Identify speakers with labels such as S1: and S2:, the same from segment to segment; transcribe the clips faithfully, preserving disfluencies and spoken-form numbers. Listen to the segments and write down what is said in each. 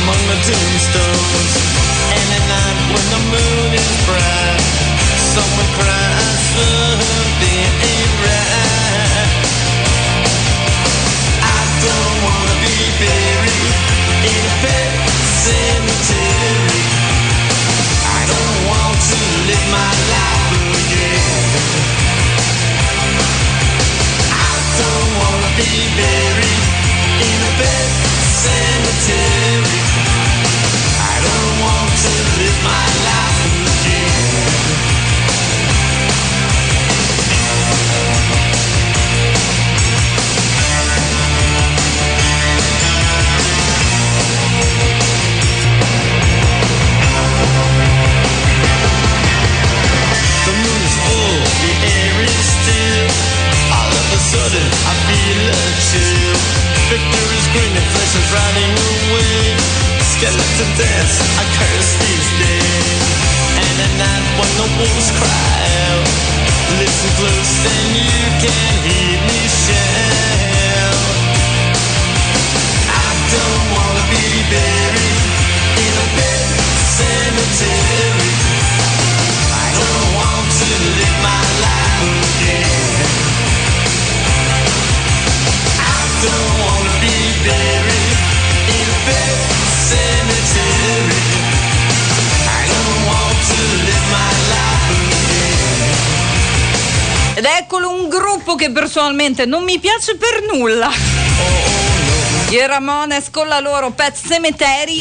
S1: among the tombstones. And at night when the moon is bright, someone cries something ain't right. I don't wanna be buried in a pet cemetery. I don't want to live my life again. I don't wanna be buried in a pet cemetery. I don't want to live my life again. The moon is full, the air is still. All of a sudden I feel a chill. Victor is grinning, flesh is riding away. Skeleton dance, I curse these days. And at night when the wolves cry out, listen close and you can hear me shout. I don't wanna be buried in a pet cemetery. I don't want to live my life again. I don't wanna be buried in a pet cemetery. I don't want to live my life again.
S2: Ed eccolo un gruppo che personalmente non mi piace per nulla. I Ramones con la loro Pet Cemetery.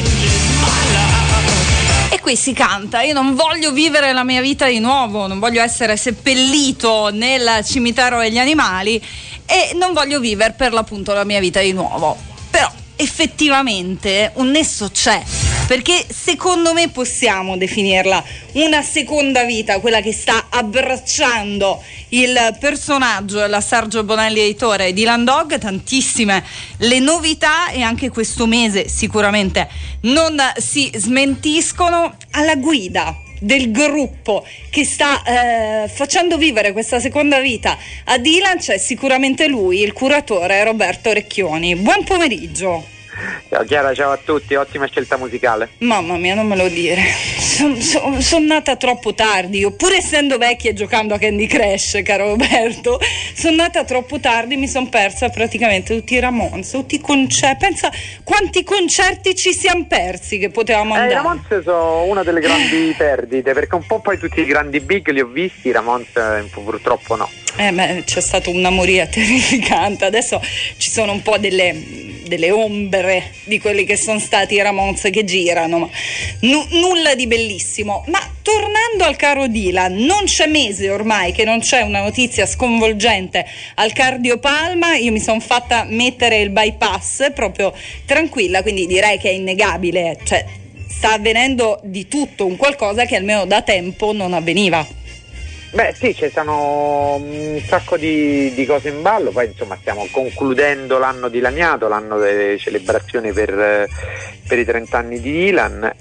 S2: E qui si canta: io non voglio vivere la mia vita di nuovo, non voglio essere seppellito nel cimitero degli animali e non voglio vivere per l'appunto la mia vita di nuovo. Però effettivamente un nesso c'è, perché secondo me possiamo definirla una seconda vita, quella che sta abbracciando il personaggio, la Sergio Bonelli editore di Dylan Dog. Tantissime le novità e anche questo mese sicuramente non si smentiscono. Alla guida del gruppo che sta eh, facendo vivere questa seconda vita a Dylan c'è sicuramente lui, il curatore Roberto Recchioni. Buon pomeriggio.
S3: Ciao Chiara, ciao a tutti, ottima scelta musicale.
S2: Mamma mia, non me lo dire. Sono son, son nata troppo tardi, io pur essendo vecchia e giocando a Candy Crush, caro Roberto, sono nata troppo tardi, mi sono persa praticamente tutti i Ramones, tutti i concerti. Pensa quanti concerti ci siamo persi che potevamo andare.
S3: Eh, I Ramones sono una delle grandi perdite, perché un po' poi tutti i grandi big li ho visti, i Ramones eh, purtroppo no.
S2: Eh, beh, c'è stata una moria terrificante. Adesso ci sono un po' delle delle ombre di quelli che sono stati i Ramones che girano, ma n- nulla di bellissimo. Ma tornando al caro Dylan, non c'è mese ormai che non c'è una notizia sconvolgente al cardiopalma. Io mi sono fatta mettere il bypass proprio tranquilla, quindi direi che è innegabile, cioè sta avvenendo di tutto, un qualcosa che almeno da tempo non avveniva.
S3: Beh sì, ci sono un sacco di, di cose in ballo, poi insomma stiamo concludendo l'anno dilaniato, l'anno delle celebrazioni per, per i trenta anni di Dylan.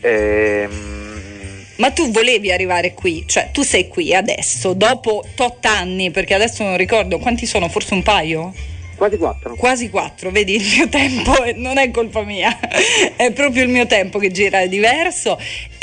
S3: Ehm...
S2: Ma tu volevi arrivare qui, cioè tu sei qui adesso, dopo tot anni, perché adesso non ricordo, quanti sono, forse un paio?
S3: Quasi quattro.
S2: Quasi quattro, vedi, il mio tempo non è colpa mia, è proprio il mio tempo che gira, è diverso,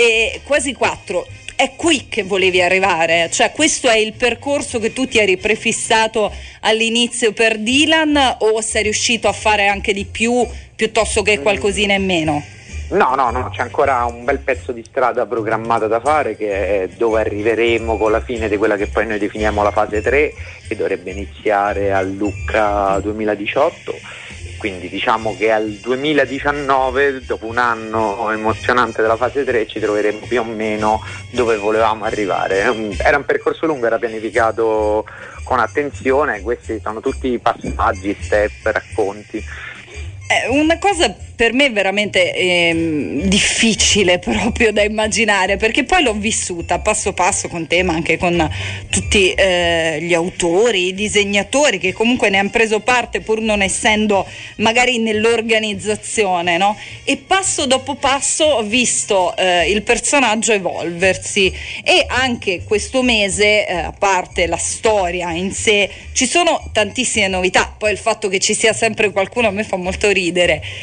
S2: e quasi quattro. È qui che volevi arrivare, cioè questo è il percorso che tu ti eri prefissato all'inizio per Dylan, o sei riuscito a fare anche di più piuttosto che qualcosina in meno?
S3: No, no, no, c'è ancora un bel pezzo di strada programmata da fare, che è dove arriveremo con la fine di quella che poi noi definiamo la fase tre, che dovrebbe iniziare a Lucca duemiladiciotto. Quindi diciamo che al duemiladiciannove, dopo un anno emozionante della fase tre, ci troveremo più o meno dove volevamo arrivare. Era un percorso lungo, era pianificato con attenzione, questi sono tutti passaggi, step, racconti.
S2: È una cosa per me veramente ehm, difficile proprio da immaginare, perché poi l'ho vissuta passo passo con te, ma anche con tutti eh, gli autori, i disegnatori che comunque ne hanno preso parte pur non essendo magari nell'organizzazione, no? E passo dopo passo ho visto eh, il personaggio evolversi, e anche questo mese, eh, a parte la storia in sé, ci sono tantissime novità. Poi il fatto che ci sia sempre qualcuno a me fa molto ridere, che ha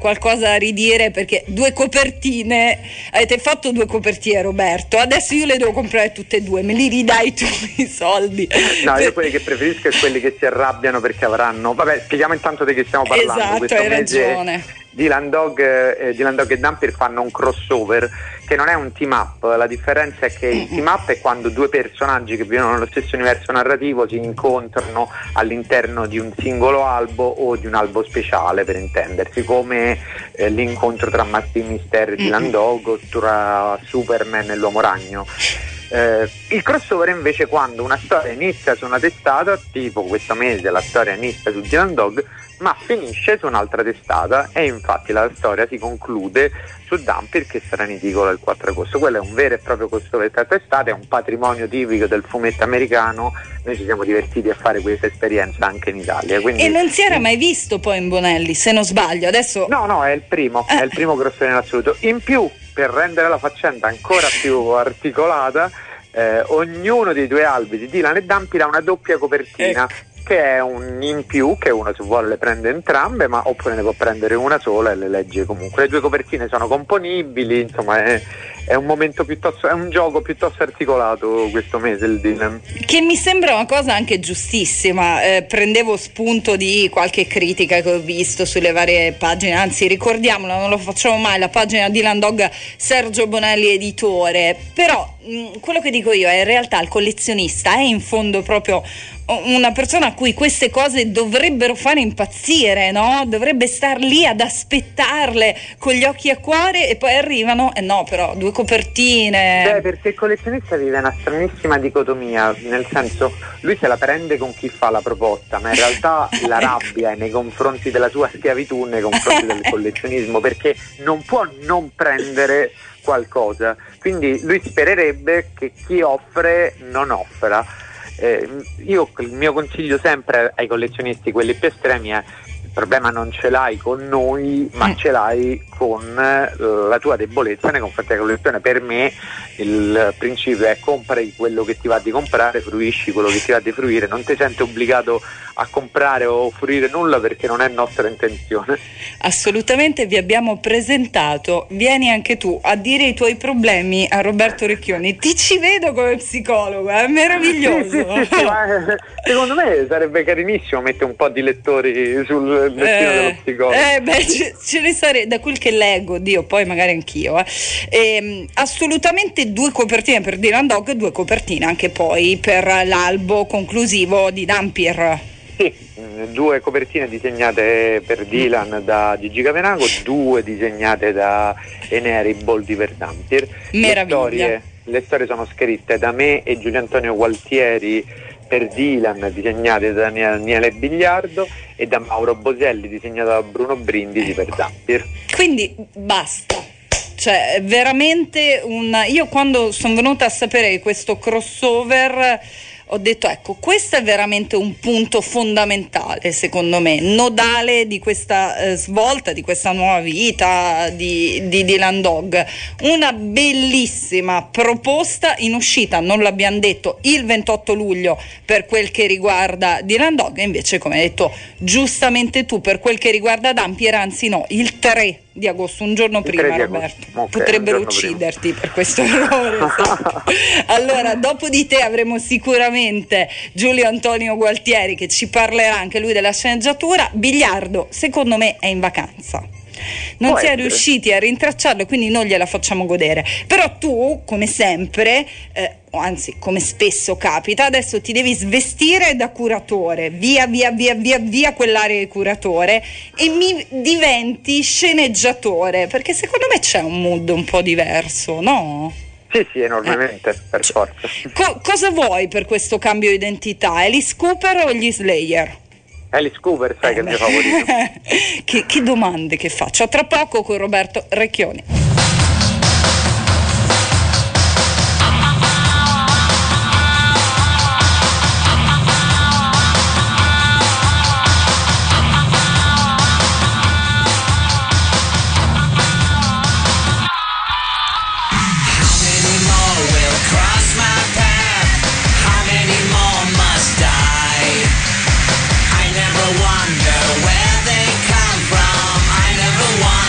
S2: qualcosa da ridire, perché due copertine, avete fatto due copertine, Roberto, adesso io le devo comprare tutte e due, me li ridai tu i soldi?
S3: No, io quelli che preferisco è quelli che si arrabbiano perché avranno, vabbè, spieghiamo intanto di che stiamo parlando.
S2: Esatto,
S3: questo
S2: hai
S3: mese
S2: ragione.
S3: Dylan Dog, eh, Dylan Dog e Dampir fanno un crossover che non è un team up, la differenza è che il team up è quando due personaggi che vivono nello stesso universo narrativo si incontrano all'interno di un singolo albo o di un albo speciale, per intendersi, come eh, l'incontro tra Martin Mysterio e Dylan Dog o tra Superman e l'Uomo Ragno. Eh, il crossover invece quando una storia inizia su una testata, tipo questo mese la storia inizia su Dylan Dog ma finisce su un'altra testata, e infatti la storia si conclude su Dampir che sarà in edicola il quattro agosto. Quello è un vero e proprio crossover tra testate, è un patrimonio tipico del fumetto americano. Noi ci siamo divertiti a fare questa esperienza anche in Italia, quindi...
S2: E non si era mai visto poi in Bonelli, se non sbaglio, adesso...
S3: No, no, è il primo, eh. è il primo crossover in assoluto. In più, per rendere la faccenda ancora più articolata, eh, ognuno dei due albi di Dylan e Dampir ha una doppia copertina, ecco, che è un in più, che uno se vuole le prende entrambe, ma oppure ne può prendere una sola e le legge comunque. Le due copertine sono componibili, insomma è, è un momento piuttosto, è un gioco piuttosto articolato questo mese il Dylan.
S2: Che mi sembra una cosa anche giustissima, eh, prendevo spunto di qualche critica che ho visto sulle varie pagine, anzi ricordiamolo, non lo facciamo mai, la pagina Dylan Dog Sergio Bonelli editore, però mh, quello che dico io è in realtà il collezionista è in fondo proprio una persona a cui queste cose dovrebbero fare impazzire, no? Dovrebbe star lì ad aspettarle con gli occhi a cuore e poi arrivano e eh no, però due copertine.
S3: Beh, perché il collezionista vive una stranissima dicotomia, nel senso lui se la prende con chi fa la proposta, ma in realtà la rabbia è nei confronti della sua schiavitù, nei confronti del collezionismo, perché non può non prendere qualcosa, quindi lui spererebbe che chi offre non offra. Eh, io il mio consiglio sempre ai collezionisti, quelli più estremi, è: il problema non ce l'hai con noi, ma mm. ce l'hai con uh, la tua debolezza nei confronti della collezione. Per me il principio è: compri quello che ti va di comprare, fruisci quello che ti va di fruire, non ti senti obbligato a comprare o fruire nulla perché non è nostra intenzione.
S2: Assolutamente, vi abbiamo presentato, vieni anche tu a dire i tuoi problemi a Roberto Recchioni, ti ci vedo come psicologo, è meraviglioso.
S3: Sì, sì, sì, sì, ma secondo me sarebbe carinissimo mettere un po' di lettori sul destino eh, dello psicologo.
S2: Eh beh, ce, ce ne sarebbe, da quel che leggo, Dio, poi magari anch'io eh. E, assolutamente due copertine per Dylan Dog e due copertine anche poi per l'albo conclusivo di Dampir.
S3: Sì, due copertine disegnate per Dylan da Gigi Cavenago, due disegnate da Eneri Boldi per Dampir.
S2: Meraviglia.
S3: Le storie, le storie sono scritte da me e Giulio Antonio Gualtieri per Dylan, disegnate da Daniele Bigliardo, e da Mauro Boselli, disegnato da Bruno Brindisi per Dampir.
S2: Quindi basta. Cioè veramente un... Io quando sono venuta a sapere di questo crossover ho detto, ecco, questo è veramente un punto fondamentale, secondo me, nodale di questa eh, svolta, di questa nuova vita di, di Dylan Dog. Una bellissima proposta in uscita, non l'abbiamo detto, il ventotto luglio per quel che riguarda Dylan Dog, e invece, come hai detto giustamente tu, per quel che riguarda Dampir, anzi no, il tre di agosto, un giorno prima, Roberto. Okay, potrebbero ucciderti prima per questo errore. Allora, dopo di te avremo sicuramente Giulio Antonio Gualtieri che ci parlerà anche lui della sceneggiatura. Bigliardo, secondo me, è in vacanza. Non Può si essere. È riusciti a rintracciarlo, quindi non gliela facciamo godere. Però tu, come sempre, eh, o anzi come spesso capita, adesso ti devi svestire da curatore, via via via via via quell'area di curatore, e mi diventi sceneggiatore, perché secondo me c'è un mood un po' diverso, no?
S3: Sì, sì, enormemente, eh. per forza.
S2: Co- cosa vuoi per questo cambio di identità? Alice Cooper o gli Slayer?
S3: Alice Cooper, sai eh che è il mio favorito.
S2: che, che domande che faccio. A tra poco con Roberto Recchioni.
S4: Wonder where they come from. I never want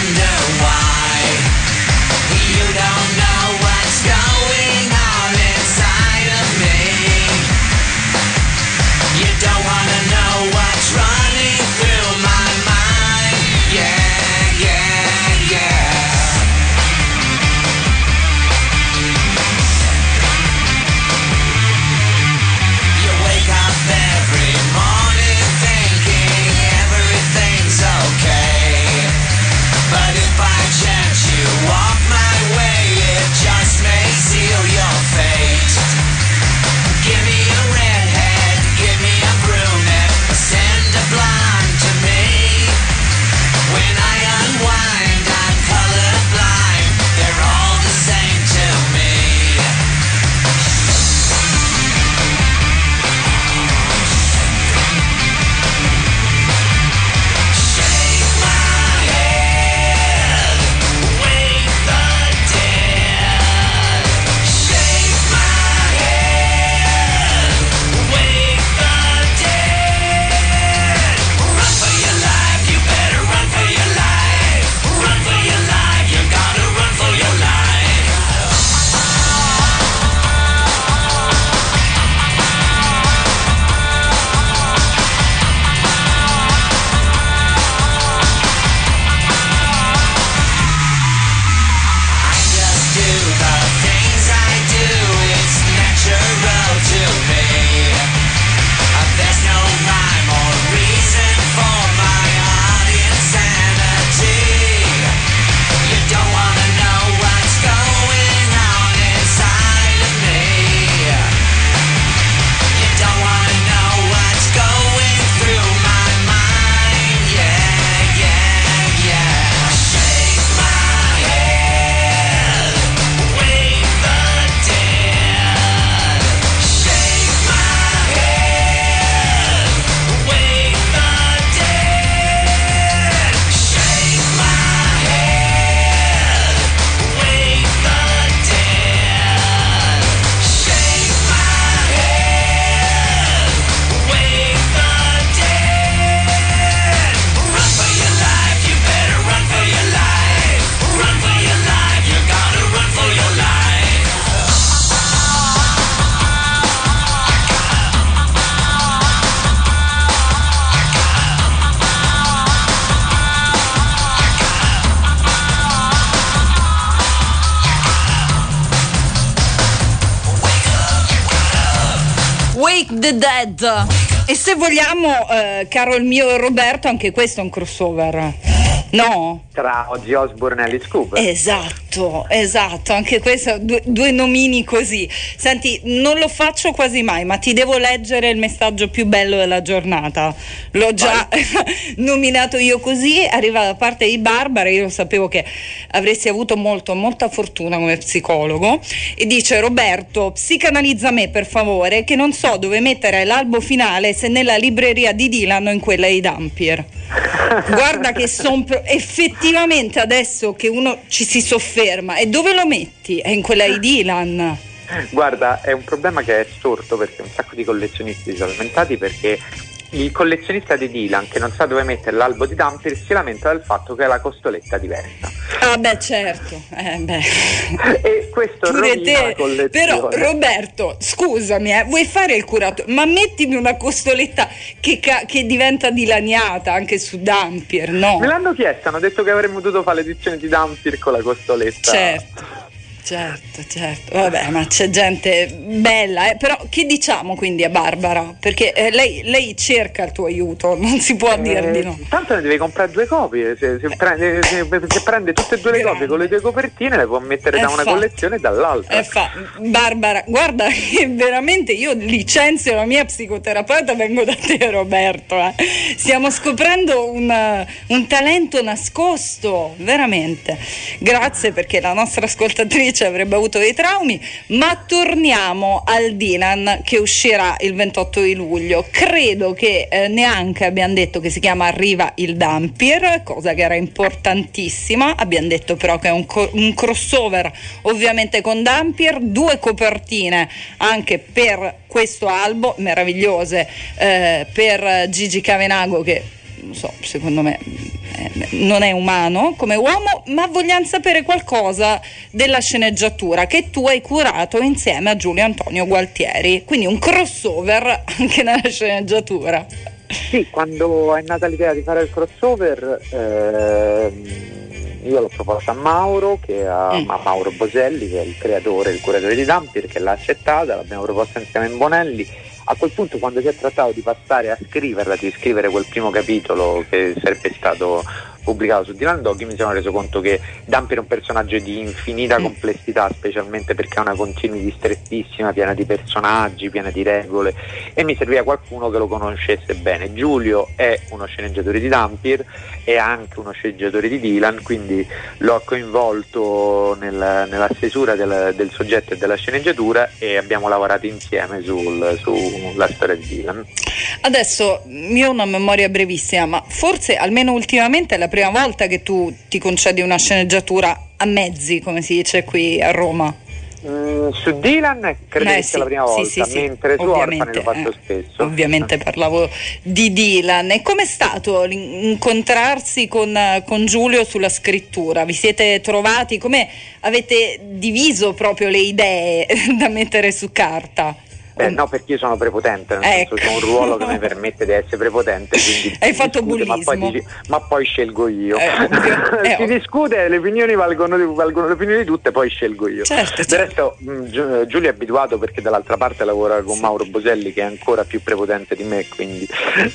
S2: the Dead. E se vogliamo, eh, caro il mio Roberto, anche questo è un crossover, no?
S3: Tra Ozzy Osbourne e Alice Cooper.
S2: Esatto, esatto, anche questo, due, due nomini così. Senti, non lo faccio quasi mai, ma ti devo leggere il messaggio più bello della giornata. L'ho già nominato io così, arriva da parte di Barbara, io sapevo che avresti avuto molto, molta fortuna come psicologo, e dice: Roberto, psicanalizza me per favore, che non so dove mettere l'albo finale, se nella libreria di Dylan o in quella di Dampier. Guarda che son pro- effettivamente adesso che uno ci si sofferma, e dove lo metti? È in quella di Dylan.
S3: Guarda, è un problema che è sorto perché un sacco di collezionisti si sono lamentati, perché il collezionista di Dylan, che non sa dove mettere l'albo di Dampier, si lamenta del fatto che ha la costoletta diversa.
S2: Ah beh, certo, eh, beh.
S3: E questo
S2: Pure
S3: rovina
S2: te,
S3: la collezione.
S2: però Roberto, scusami, eh, vuoi fare il curato, ma mettimi una costoletta che, ca- che diventa dilaniata anche su Dampier, no?
S3: Me l'hanno chiesto, hanno detto che avremmo dovuto fare l'edizione di Dampier con la costoletta.
S2: Certo. Certo, certo, vabbè, ma c'è gente bella, eh? Però che diciamo quindi a Barbara? Perché eh, lei, lei cerca il tuo aiuto, non si può
S3: Eh,
S2: dire di no.
S3: Tanto ne devi comprare due copie, se, se, prende, se, se prende tutte e due le
S2: Grande.
S3: copie con le due copertine, le può mettere
S2: È
S3: da una
S2: fatto.
S3: collezione e dall'altra.
S2: Eh, fa. Barbara, guarda che veramente io licenzio la mia psicoterapeuta, vengo da te Roberto, eh. Stiamo scoprendo un, un talento nascosto, veramente. Grazie, perché la nostra ascoltatrice avrebbe avuto dei traumi, ma torniamo al Dylan che uscirà il ventotto di luglio. Credo che eh, neanche abbiamo detto che si chiama Arriva il Dampier, cosa che era importantissima. Abbiamo detto però che è un, co- un crossover ovviamente con Dampier, due copertine anche per questo albo meravigliose, eh, per Gigi Cavenago, che non so, secondo me eh, non è umano come uomo, ma vogliamo sapere qualcosa della sceneggiatura che tu hai curato insieme a Giulio Antonio Gualtieri, quindi un crossover anche nella sceneggiatura.
S3: Sì, quando è nata l'idea di fare il crossover, ehm, io l'ho proposta a Mauro, che ha,
S2: Mm.
S3: a Mauro Boselli, che è il creatore, il curatore di Dampier, che l'ha accettata, l'abbiamo proposta insieme in Bonelli. A quel punto, quando si è trattato di passare a scriverla, di scrivere quel primo capitolo che sarebbe stato pubblicato su Dylan Dog, mi sono reso conto che Dampier è un personaggio di infinita complessità, specialmente perché ha una continuity strettissima, piena di personaggi, piena di regole, e mi serviva qualcuno che lo conoscesse bene. Giulio è uno sceneggiatore di Dampier, è anche uno sceneggiatore di Dylan, quindi l'ho coinvolto nel, nella stesura del, del soggetto e della sceneggiatura, e abbiamo lavorato insieme sul, sulla storia di Dylan.
S2: Adesso io ho una memoria brevissima, ma forse almeno ultimamente è la prima volta che tu ti concedi una sceneggiatura a mezzi, come si dice qui a Roma.
S3: Mm, su Dylan credo
S2: Eh,
S3: che
S2: sì,
S3: sia la prima
S2: sì,
S3: volta,
S2: sì, sì,
S3: mentre su Orfane lo faccio
S2: eh,
S3: spesso.
S2: Ovviamente parlavo di Dylan. E com'è stato incontrarsi con, con Giulio sulla scrittura? Vi siete trovati? Come avete diviso proprio le idee da mettere su carta?
S3: Beh, no, perché io sono prepotente, nel
S2: Ecco.
S3: senso, c'è un ruolo che mi permette di essere prepotente, quindi
S2: Hai
S3: si
S2: fatto
S3: discute, ma poi,
S2: bullismo.
S3: dici- ma poi scelgo io.
S2: Eh, ovvio. Eh,
S3: si
S2: ov-
S3: discute, le opinioni valgono, valgono le opinioni di tutte, poi scelgo io.
S2: Certo,
S3: Del
S2: certo.
S3: resto mh, Gi- Giulio è abituato, perché dall'altra parte lavora con
S2: Sì.
S3: Mauro Boselli, che è ancora più prepotente di me, quindi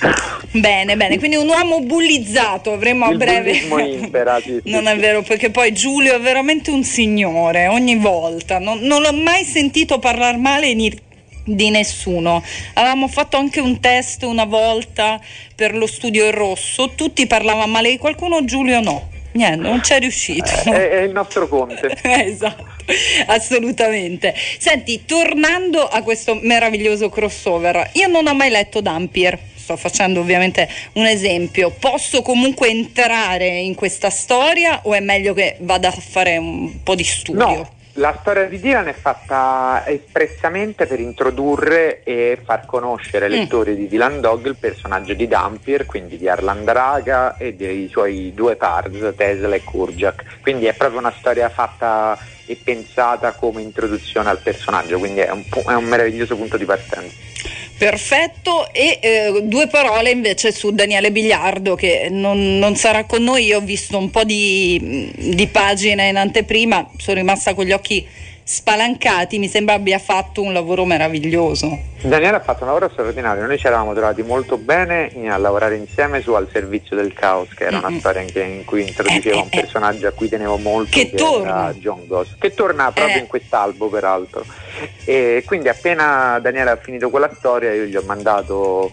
S2: Bene, bene, quindi un uomo bullizzato avremo a
S3: il
S2: breve.
S3: bullismo impera, sì, sì,
S2: Non
S3: sì.
S2: è vero, perché poi Giulio è veramente un signore, ogni volta. Non, non l'ho mai sentito parlare male ni- di nessuno. Avevamo fatto anche un test una volta per lo Studio Il Rosso, tutti parlavano male di qualcuno, Giulio no. Niente, non c'è riuscito.
S3: È, è il nostro Conte.
S2: Esatto, assolutamente. Senti, tornando a questo meraviglioso crossover, io non ho mai letto Dampier, sto facendo ovviamente un esempio. Posso comunque entrare in questa storia o è meglio che vada a fare un po' di studio?
S3: No, la storia di Dylan è fatta espressamente per introdurre e far conoscere ai
S2: Mm.
S3: lettori di Dylan Dog il personaggio di Dampier, quindi di Arlan Draga e dei suoi due pards, Tesla e Kurjak. Quindi è proprio una storia fatta e pensata come introduzione al personaggio, quindi è un, pu- è un meraviglioso punto di partenza.
S2: Perfetto, e eh, due parole invece su Daniele Bigliardo, che non, non sarà con noi. Io ho visto un po' di, di pagine in anteprima, sono rimasta con gli occhi spalancati, mi sembra abbia fatto un lavoro meraviglioso.
S3: Daniele ha fatto un lavoro straordinario, noi ci eravamo trovati molto bene a lavorare insieme su Al servizio del caos, che era una mm-hmm. storia in, che, in cui introduceva eh, un eh, personaggio a cui tenevo molto, che, che torna. Era John Goss, che torna proprio eh. in quest'albo peraltro, e quindi appena Daniele ha finito quella storia io gli ho mandato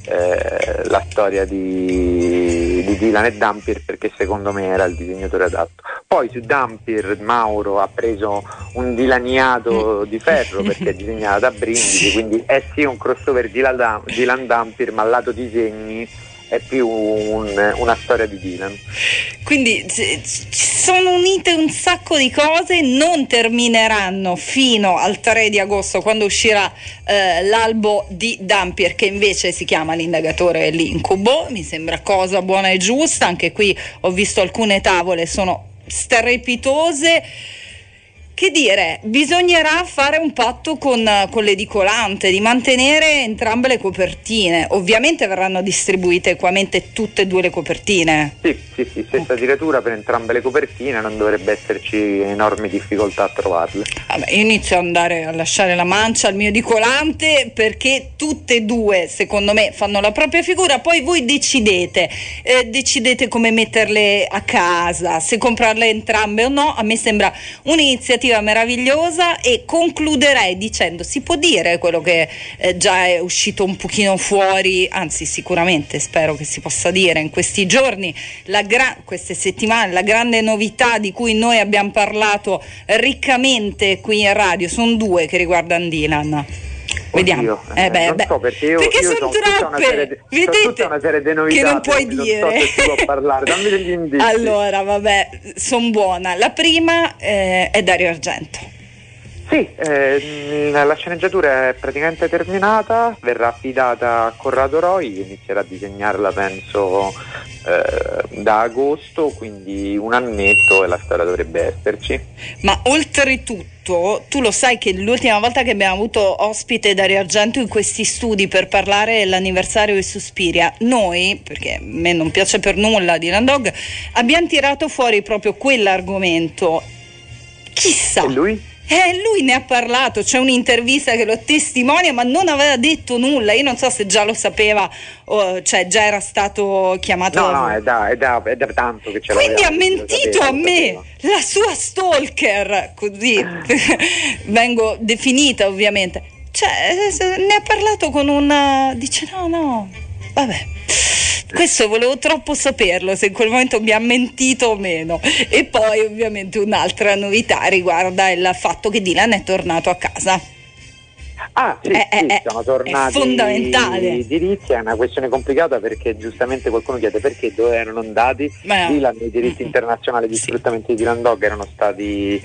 S3: eh, la storia di, di Dylan e Dhampir, perché secondo me era il disegnatore adatto. Poi su Dhampir Mauro ha preso un dilaniato di ferro perché è disegnato da Brindisi, quindi è sì un crossover di Dylan Dhampir, ma al lato disegni è più un, una storia di Dylan.
S2: Quindi ci sono unite un sacco di cose, non termineranno fino al tre di agosto, quando uscirà eh, l'albo di Dhampir, che invece si chiama L'indagatore e l'incubo. Mi sembra cosa buona e giusta. Anche qui ho visto alcune tavole, sono strepitose. Che dire, bisognerà fare un patto con, con l'edicolante di mantenere entrambe le copertine. Ovviamente verranno distribuite equamente tutte e due le copertine.
S3: Sì, sì, sì, stessa tiratura per entrambe le copertine, non dovrebbe esserci enormi difficoltà a trovarle.
S2: Vabbè, io inizio ad andare a lasciare la mancia al mio edicolante, perché tutte e due secondo me fanno la propria figura. Poi voi decidete, eh, decidete come metterle a casa, se comprarle entrambe o no. A me sembra un'iniziativa meravigliosa, e concluderei dicendo: si può dire quello che eh, già è uscito un pochino fuori, anzi sicuramente spero che si possa dire in questi giorni, la gra- queste settimane, la grande novità di cui noi abbiamo parlato riccamente qui in radio, sono due che riguardano Dylan. Vediamo.
S3: Oddio, eh beh, non beh. So, perché io,
S2: perché
S3: io
S2: sono troppe,
S3: di, vedete, tutta una serie di novità
S2: che non puoi dire.
S3: Non so se si può parlare, dammi degli indizi.
S2: Allora, vabbè, sono buona. La prima eh, è Dario Argento.
S3: Sì, eh, la sceneggiatura è praticamente terminata, verrà affidata a Corrado Roy, che inizierà a disegnarla penso eh, da agosto, quindi un annetto e la storia dovrebbe esserci.
S2: Ma oltretutto tu lo sai che l'ultima volta che abbiamo avuto ospite Dario Argento in questi studi per parlare dell'anniversario di Suspiria, noi, perché a me non piace per nulla Dylan Dog, abbiamo tirato fuori proprio quell'argomento. Chissà.
S3: E lui?
S2: Eh, lui ne ha parlato, c'è un'intervista che lo testimonia, ma non aveva detto nulla. Io non so se già lo sapeva, o, cioè già era stato chiamato.
S3: No, no, è da, è da, è da tanto che ce
S2: Quindi
S3: l'aveva.
S2: ha mentito
S3: sapeva,
S2: a me, la sua stalker, così vengo definita ovviamente. Cioè, ne ha parlato con una. Dice no, no, vabbè. Questo volevo troppo saperlo, se in quel momento mi ha mentito o meno. E poi ovviamente un'altra novità riguarda il fatto che Dylan è tornato a casa.
S3: Ah sì,
S2: è,
S3: sì
S2: è,
S3: sono tornati
S2: è fondamentale.
S3: I diritti, è una questione complicata perché giustamente qualcuno chiede perché dove erano andati.
S2: Ma
S3: Dylan, i diritti mm-hmm. internazionali di sì. sfruttamento di Dylan Dog erano stati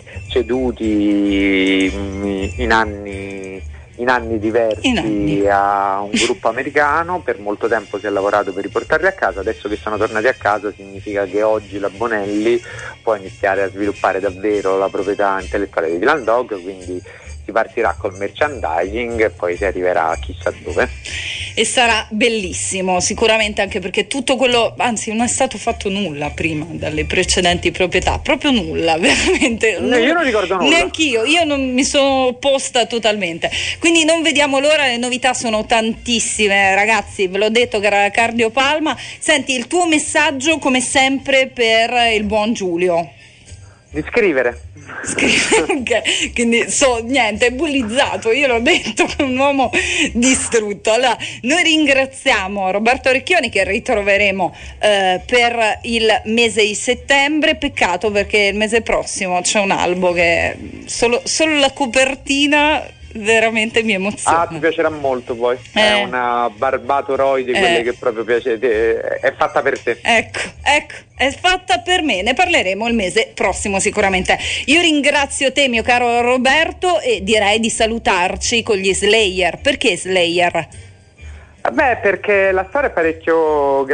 S3: ceduti in anni in anni diversi in anni. a un gruppo americano. Per molto tempo si è lavorato per riportarli a casa, adesso che sono tornati a casa significa che oggi la Bonelli può iniziare a sviluppare davvero la proprietà intellettuale di Dylan Dog, quindi si partirà col merchandising e poi si arriverà a chissà dove.
S2: E sarà bellissimo, sicuramente, anche perché tutto quello, anzi non è stato fatto nulla prima dalle precedenti proprietà, proprio nulla, veramente.
S3: No, io non ricordo nulla.
S2: Neanch'io, io non mi sono opposta totalmente. Quindi non vediamo l'ora, le novità sono tantissime, ragazzi, ve l'ho detto che era Cardio Palma. Senti, il tuo messaggio come sempre per il buon Giulio.
S3: Di scrivere.
S2: Scrive, quindi so niente, è bullizzato, io l'ho detto, un uomo distrutto. Allora noi ringraziamo Roberto Recchioni, che ritroveremo eh, per il mese di settembre. Peccato perché il mese prossimo c'è un albo che solo, solo la copertina veramente mi emoziona.
S3: Ah, ti piacerà molto poi.
S2: Eh.
S3: È una Barbato Roy di quelle eh. che proprio piace, è fatta per te.
S2: Ecco, ecco, è fatta per me. Ne parleremo il mese prossimo sicuramente. Io ringrazio te, mio caro Roberto, e direi di salutarci con gli Slayer. Perché Slayer?
S3: Beh, perché la storia è parecchio.
S2: Non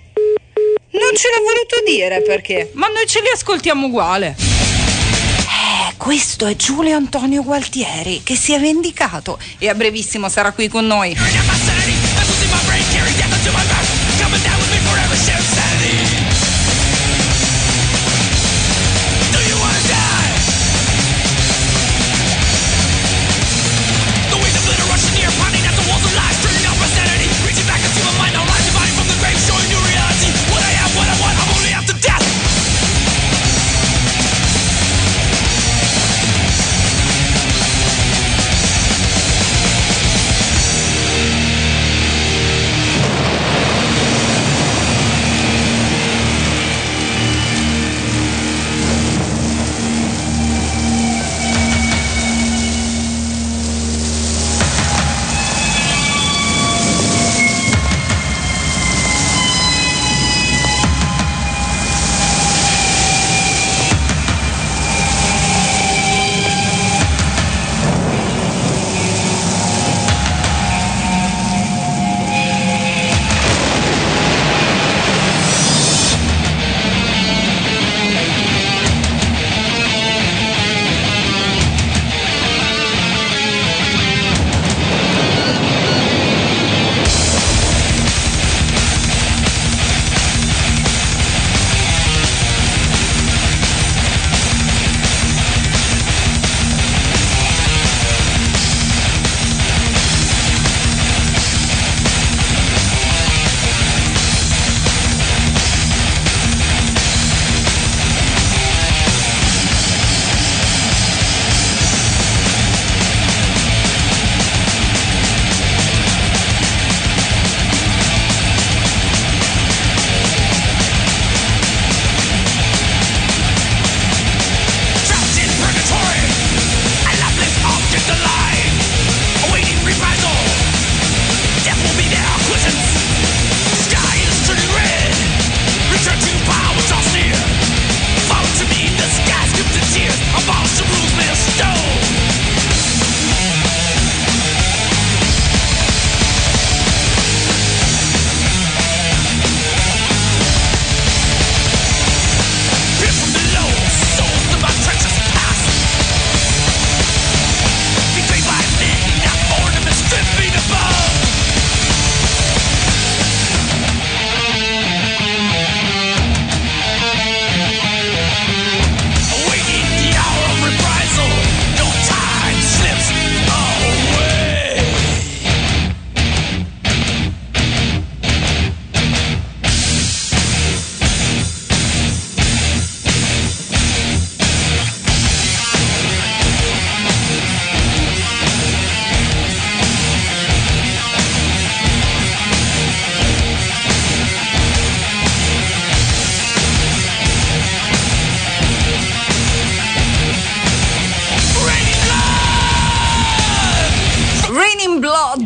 S2: ce l'ha voluto dire perché, ma noi ce li ascoltiamo uguale. Questo è Giulio Antonio Gualtieri, che si è vendicato e a brevissimo sarà qui con noi.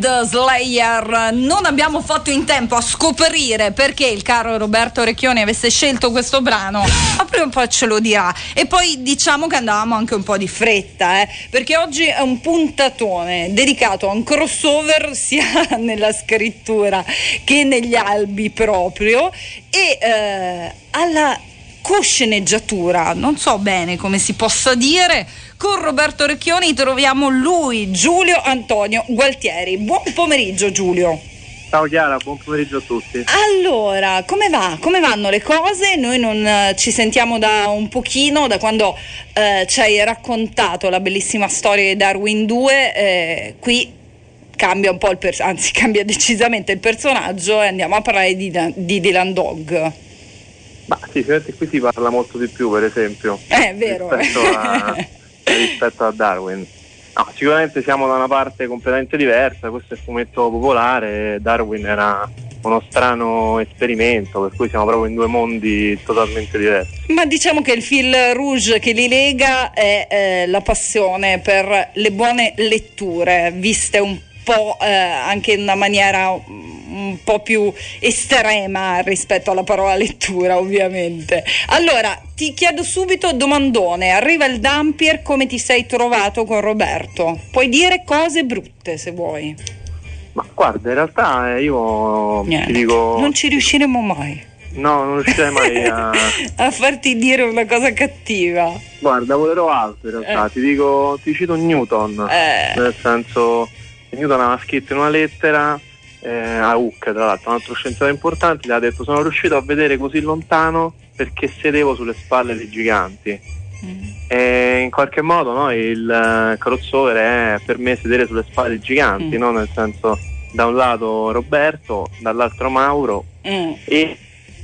S2: Blood Slayer. Non abbiamo fatto in tempo a scoprire perché il caro Roberto Recchioni avesse scelto questo brano, ma prima o poi ce lo dirà. E poi diciamo che andavamo anche un po' di fretta, eh, perché oggi è un puntatone dedicato a un crossover sia nella scrittura che negli albi proprio, e eh, alla cosceneggiatura, non so bene come si possa dire. Con Roberto Recchioni troviamo lui, Giulio Antonio Gualtieri. Buon pomeriggio Giulio.
S4: Ciao Chiara, buon pomeriggio a tutti.
S2: Allora, come va? Come vanno le cose? Noi non eh, ci sentiamo da un pochino, da quando eh, ci hai raccontato la bellissima storia di Darwin due, eh, qui cambia un po' il per- anzi cambia decisamente il personaggio e andiamo a parlare di, di Dylan Dog.
S4: Ma sì, sicuramente qui si parla molto di più, per esempio.
S2: È vero.
S4: Rispetto a, rispetto a Darwin. No, sicuramente siamo da una parte completamente diversa, questo è il fumetto popolare, Darwin era uno strano esperimento, per cui siamo proprio in due mondi totalmente diversi.
S2: Ma diciamo che il fil rouge che li lega è eh, la passione per le buone letture, viste un po' eh, anche in una maniera un po' più estrema rispetto alla parola lettura, ovviamente. Allora, ti chiedo subito domandone, arriva il Dampier, come ti sei trovato con Roberto? Puoi dire cose brutte se vuoi.
S4: Ma guarda, in realtà io
S2: Niente,
S4: ti dico...
S2: non ci riusciremo mai.
S4: No, non riuscirei mai a...
S2: a farti dire una cosa cattiva.
S4: Guarda, volerò altro in realtà,
S2: Eh.
S4: ti dico, ti cito Newton,
S2: Eh.
S4: nel senso che Newton aveva scritto in una lettera eh, a Hooke, tra l'altro, un altro scienziato importante, gli ha detto: sono riuscito a vedere così lontano perché sedevo sulle spalle dei giganti.
S2: Mm.
S4: E in qualche modo, no, il uh, crossover è per me sedere sulle spalle dei giganti,
S2: Mm.
S4: no? Nel senso, da un lato Roberto, dall'altro Mauro
S2: Mm.
S4: e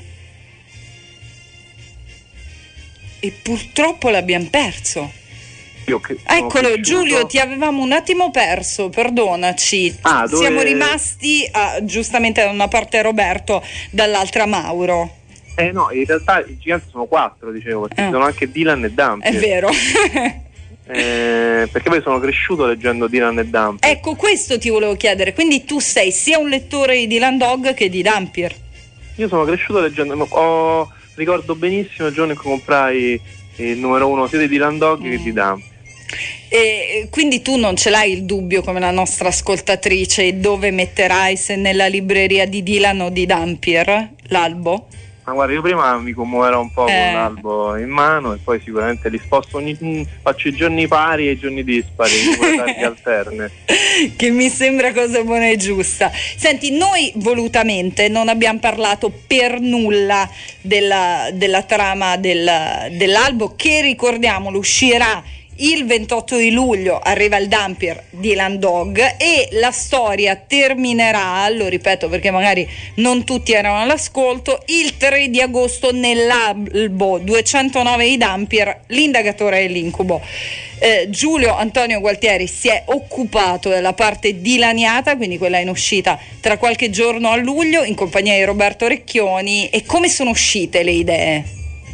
S2: E purtroppo l'abbiamo perso.
S4: io che sono
S2: Eccolo
S4: cresciuto-
S2: Giulio, ti avevamo un attimo perso, perdonaci.
S4: Ah, dove-
S2: Siamo rimasti a, giustamente da una parte Roberto, dall'altra Mauro.
S4: Eh no, in realtà i giganti sono quattro, dicevo, perché
S2: Ah.
S4: ci sono anche Dylan e Dampier.
S2: È vero.
S4: Eh, perché poi sono cresciuto leggendo Dylan e Dampier.
S2: Ecco, questo ti volevo chiedere. Quindi tu sei sia un lettore di Dylan Dog che di Dampier.
S4: Io sono cresciuto leggendo, ho, ricordo benissimo il giorno in cui comprai il numero uno sia di Dylan Dog che di Dampier.
S2: E quindi tu non ce l'hai il dubbio, come la nostra ascoltatrice, dove metterai, se nella libreria di Dylan o di Dampier, l'albo?
S4: Ma guarda, io prima mi commuoverò un po'
S2: Eh.
S4: con l'albo in mano e poi sicuramente li sposto ogni, mh, faccio i giorni pari e i giorni dispari, in due targhe alterne.
S2: Che mi sembra cosa buona e giusta. Senti, noi volutamente non abbiamo parlato per nulla della, della trama del, dell'albo, che ricordiamolo uscirà il ventotto di luglio, arriva il Dampier Dylan Dog e la storia terminerà, lo ripeto perché magari non tutti erano all'ascolto, il tre di agosto nell'albo duecentonove di Dampier, l'indagatore e l'incubo. Eh, Giulio Antonio Gualtieri si è occupato della parte dilaniata, quindi quella in uscita tra qualche giorno a luglio, in compagnia di Roberto Recchioni. E come sono uscite le idee?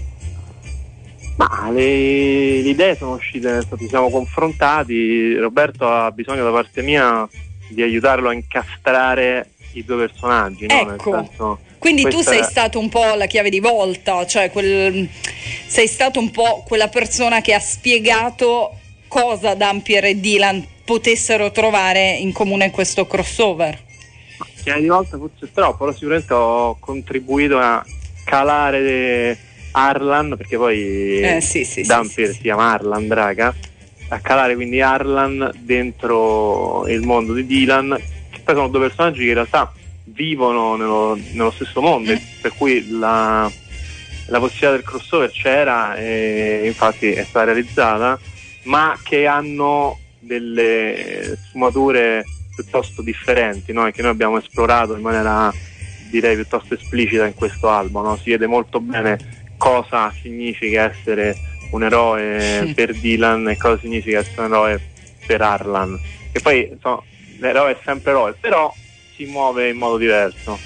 S4: Ma le, le idee sono uscite, nel senso, ci siamo confrontati. Roberto ha bisogno da parte mia di aiutarlo a incastrare i due personaggi, no?
S2: Ecco.
S4: Nel senso,
S2: Quindi tu
S4: questa
S2: sei
S4: è-
S2: stato un po' la chiave di volta, cioè quel, sei stato un po' quella persona che ha spiegato cosa Dampier e Dylan potessero trovare in comune in questo crossover.
S4: chiave di volta forse è troppo, però sicuramente ho contribuito a calare de- Arlan, perché poi
S2: Eh, sì, sì, sì,
S4: Dampier
S2: sì, sì.
S4: si chiama Arlan Draga, a calare quindi Arlan dentro il mondo di Dylan, che poi sono due personaggi che in realtà vivono nello, nello stesso mondo,
S2: Mm.
S4: per cui la, la possibilità del crossover c'era e infatti è stata realizzata, ma che hanno delle sfumature piuttosto differenti, no? E che noi abbiamo esplorato in maniera, direi, piuttosto esplicita in questo album, no? Si vede molto bene cosa significa essere un eroe
S2: Sì.
S4: per Dylan e cosa significa essere un eroe per Arlan, che poi insomma, l'eroe è sempre eroe, però si muove in modo diverso.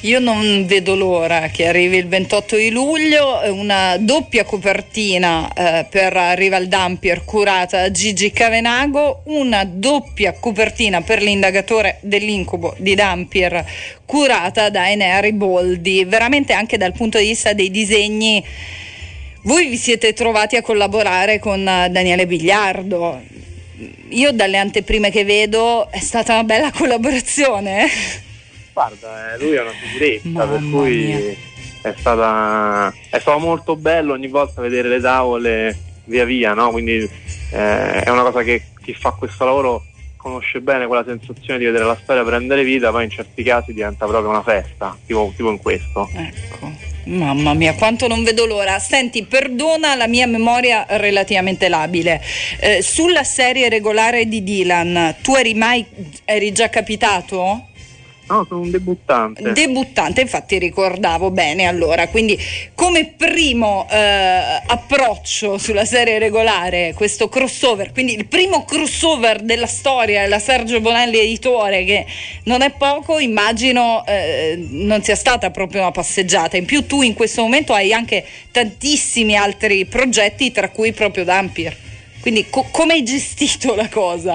S2: Io non vedo l'ora che arrivi il ventotto di luglio, una doppia copertina eh, per Rival Dampier curata da Gigi Cavenago, una doppia copertina per l'indagatore dell'incubo di Dampier curata da Enea Riboldi. Veramente anche dal punto di vista dei disegni voi vi siete trovati a collaborare con Daniele Bigliardo. Io dalle anteprime che vedo è stata una bella collaborazione.
S4: Guarda, eh, lui è una sicurezza,
S2: Mamma
S4: per cui
S2: mia.
S4: è stata è stato molto bello ogni volta vedere le tavole via via, no? Quindi eh, è una cosa che chi fa questo lavoro conosce bene, quella sensazione di vedere la storia prendere vita, poi in certi casi diventa proprio una festa, tipo, tipo in questo.
S2: Ecco, mamma mia, quanto non vedo l'ora. Senti, perdona la mia memoria relativamente labile. Eh, sulla serie regolare di Dylan, tu eri mai eri già capitato?
S4: No, sono un debuttante.
S2: Debuttante, infatti ricordavo bene allora, quindi come primo eh, approccio sulla serie regolare, questo crossover, quindi il primo crossover della storia, la Sergio Bonelli editore, che non è poco, immagino eh, non sia stata proprio una passeggiata. In più tu in questo momento hai anche tantissimi altri progetti, tra cui proprio Dampier, quindi co- come hai gestito la cosa?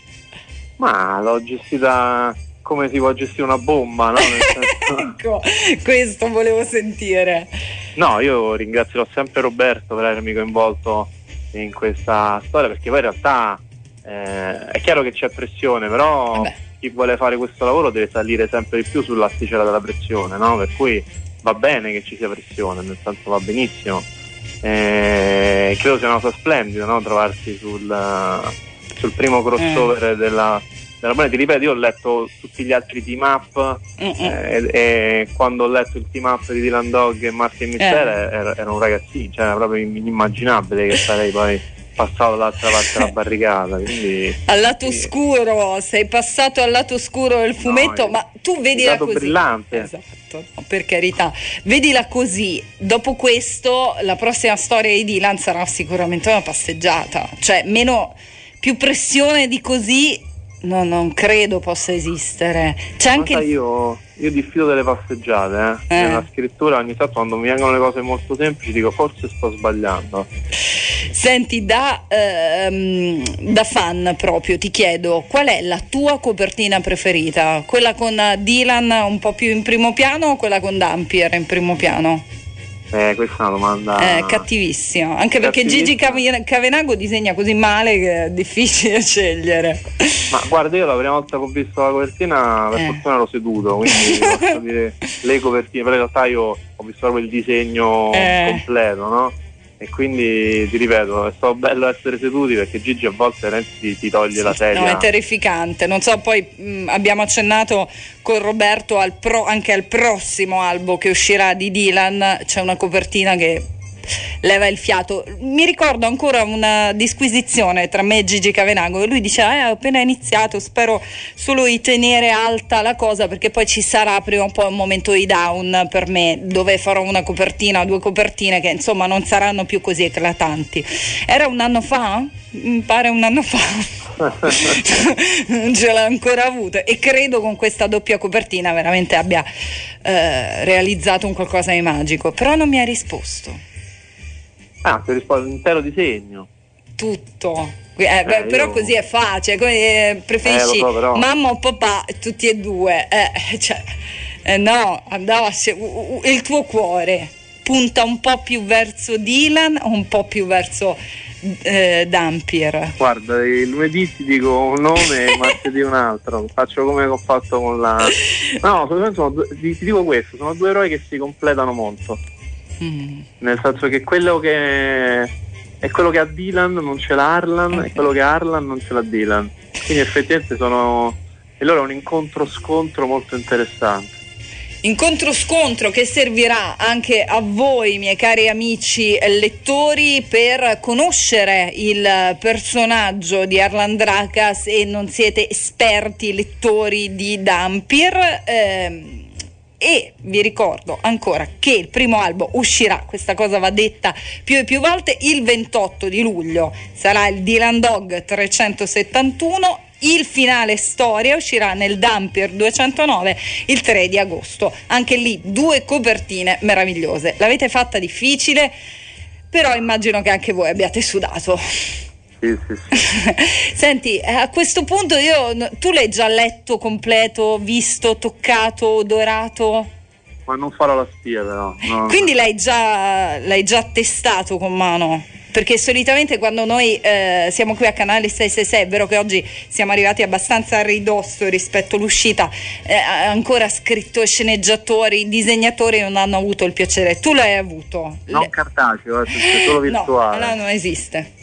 S4: Ma l'ho gestita come si può gestire una bomba, no? Nel senso...
S2: Ecco, questo volevo sentire.
S4: No, io ringrazierò sempre Roberto per avermi coinvolto in questa storia, perché poi in realtà eh, è chiaro che c'è pressione, però
S2: Vabbè.
S4: chi vuole fare questo lavoro deve salire sempre di più sull'asticella della pressione, no? Per cui va bene che ci sia pressione, nel senso va benissimo. Eh, credo sia una cosa splendida, no? Trovarsi sul, sul primo crossover eh. della Della, ti ripeto, io ho letto tutti gli altri team up eh, e quando ho letto il team up di Dylan Dog e Martin Mister eh. ero, ero un ragazzino, cioè era proprio inimmaginabile che sarei poi passato dall'altra parte della barricata, quindi
S2: al lato
S4: sì.
S2: Scuro, sei passato al lato scuro del fumetto,
S4: no,
S2: ma tu vedila così.
S4: Brillante.
S2: Esatto, no, per carità, vedila così. Dopo questo la prossima storia di Dylan sarà sicuramente una passeggiata, cioè meno, più pressione di così no, non credo possa esistere. C'è anche il...
S4: io, io diffido delle passeggiate eh. Eh. Nella scrittura ogni tanto quando mi vengono le cose molto semplici dico forse sto sbagliando.
S2: Senti, da, ehm, da fan proprio ti chiedo qual è la tua copertina preferita? Quella con Dylan un po' più in primo piano o quella con Dampier in primo piano?
S4: Eh, questa è una domanda
S2: eh, cattivissima, anche perché Gigi Cavenago disegna così male che è difficile scegliere.
S4: Ma guarda, io la prima volta che ho visto la copertina per eh. fortuna ero seduto, quindi posso dire le copertine, però in realtà io ho visto proprio il disegno eh. completo, no? E quindi ti ripeto, è stato bello essere seduti perché Gigi a volte ti, ti toglie sì, la sedia.
S2: No, è terrificante. Non so, poi mh, abbiamo accennato con Roberto al pro, anche al prossimo albo che uscirà di Dylan, c'è una copertina che leva il fiato. Mi ricordo ancora una disquisizione tra me e Gigi Cavenago e lui diceva eh, ho appena iniziato, spero solo di tenere alta la cosa perché poi ci sarà prima o poi un momento di down per me dove farò una copertina, due copertine che insomma non saranno più così eclatanti. Era un anno fa? Mi pare un anno fa. Non ce l'ha ancora avuto e credo con questa doppia copertina veramente abbia eh, realizzato un qualcosa di magico, però non mi ha risposto.
S4: Ah, ti rispondo l'intero disegno.
S2: Tutto. Eh, eh, beh, però io... così è facile. Eh, preferisci
S4: eh, so, però...
S2: mamma o papà, tutti e due. Eh, cioè, eh, no, andava se... il tuo cuore punta un po' più verso Dylan o un po' più verso eh, Dampier?
S4: Guarda, il lunedì ti dico un nome e martedì un altro. Faccio come ho fatto con la. No, sono due, ti dico questo, sono due eroi che si completano molto. Mm. Nel senso che quello che è quello che ha Dylan non ce l'ha Harlan okay. E quello che ha Harlan non ce l'ha Dylan, quindi effettivamente sono e loro è un incontro scontro molto interessante,
S2: incontro scontro che servirà anche a voi miei cari amici lettori per conoscere il personaggio di Harlan Draca se non siete esperti lettori di Dampier. ehm E vi ricordo ancora che il primo albo uscirà, questa cosa va detta più e più volte, il ventotto di luglio sarà il Dylan Dog trecentosettantuno Il finale storia uscirà nel Dampier duecentonove il tre di agosto. Anche lì due copertine meravigliose. L'avete fatta difficile, però immagino che anche voi abbiate sudato.
S4: Sì, sì, sì.
S2: Senti, a questo punto io, tu l'hai già letto completo, visto, toccato, odorato?
S4: Ma non farò la spia però. No.
S2: Quindi l'hai già, l'hai già testato con mano? Perché solitamente quando noi eh, siamo qui a Canale sei sei sei, è vero che oggi siamo arrivati abbastanza a ridosso rispetto all'uscita, eh, ancora scrittori, sceneggiatori, disegnatori non hanno avuto il piacere. Tu l'hai avuto?
S4: Non cartaceo, è solo virtuale.
S2: No, allora non esiste.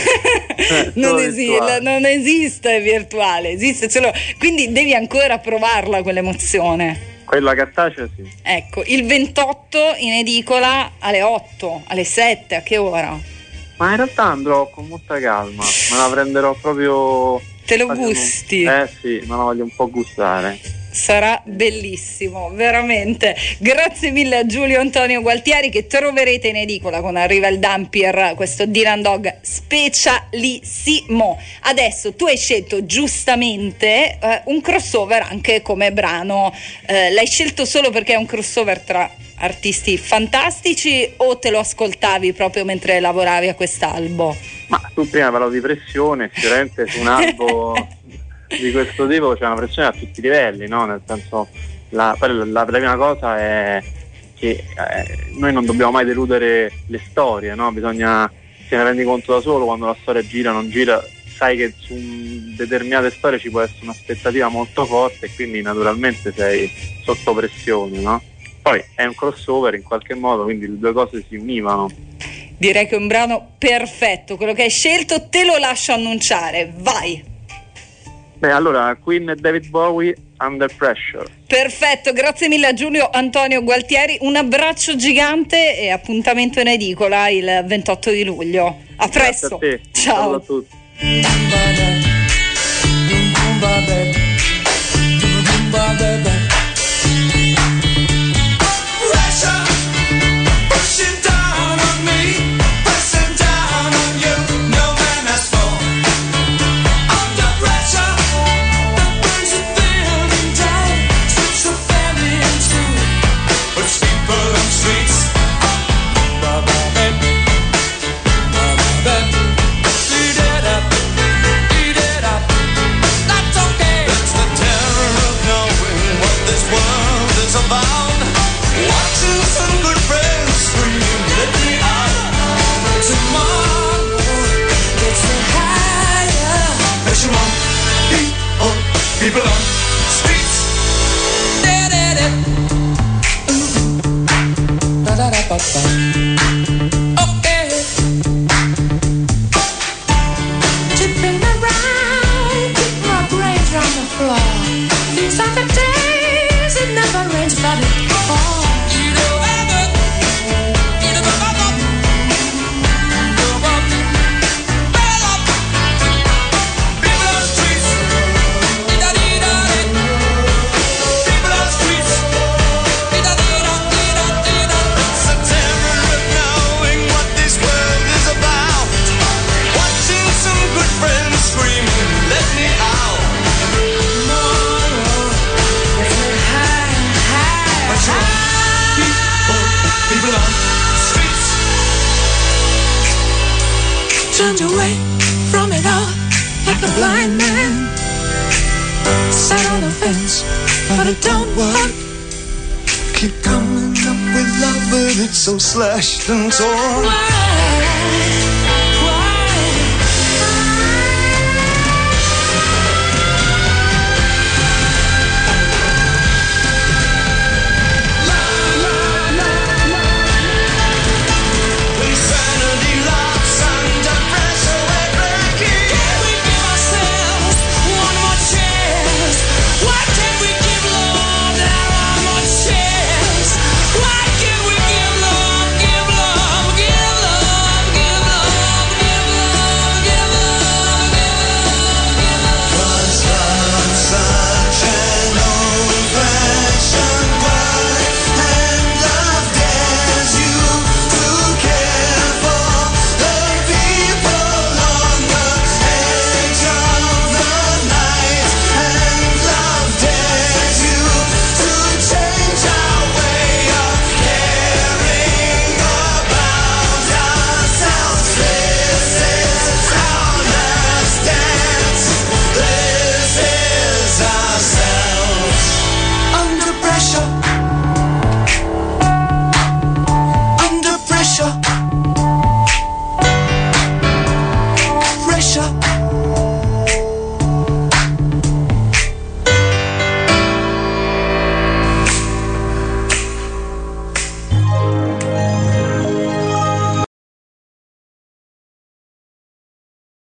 S4: Eh,
S2: non, esiste non esiste virtuale, esiste solo. Quindi devi ancora provarla quell'emozione.
S4: Quella cartacea sì.
S2: Ecco, il ventotto in edicola alle otto, alle sette, a che ora?
S4: Ma in realtà andrò con molta calma, me la prenderò proprio...
S2: Te lo gusti?
S4: Eh sì, me la voglio un po' gustare.
S2: Sarà bellissimo, veramente. Grazie mille a Giulio Antonio Gualtieri, che troverete in edicola quando arriva il Dampier, questo Dylan Dog specialissimo. Adesso tu hai scelto giustamente eh, un crossover anche come brano, eh, l'hai scelto solo perché è un crossover tra artisti fantastici o te lo ascoltavi proprio mentre lavoravi a quest'albo?
S4: Ma tu prima parlavi di pressione, sicuramente su un albo di questo tipo c'è una pressione a tutti i livelli, no? Nel senso, la, la, la prima cosa è che eh, noi non dobbiamo mai deludere le storie, no? Bisogna, se ne rendi conto da solo quando la storia gira o non gira, sai che su determinate storie ci può essere un'aspettativa molto forte e quindi naturalmente sei sotto pressione, no? Poi è un crossover in qualche modo, quindi le due cose si univano.
S2: Direi che è un brano perfetto, quello che hai scelto te lo lascio annunciare, vai!
S4: Beh, allora, Queen e David Bowie, Under Pressure.
S2: Perfetto, grazie mille a Giulio Antonio Gualtieri, un abbraccio gigante e appuntamento in edicola il ventotto di luglio. A presto.
S4: Grazie a te.
S2: Ciao.
S4: Ciao a tutti.
S1: People on streets. Okay. Tipping around, keep my brains on the floor. These are the days it never rains, but it falls. Turned away from it all like a blind man. Sat on the fence, but it don't work. Keep coming up with love, but it's so slashed and torn. Why?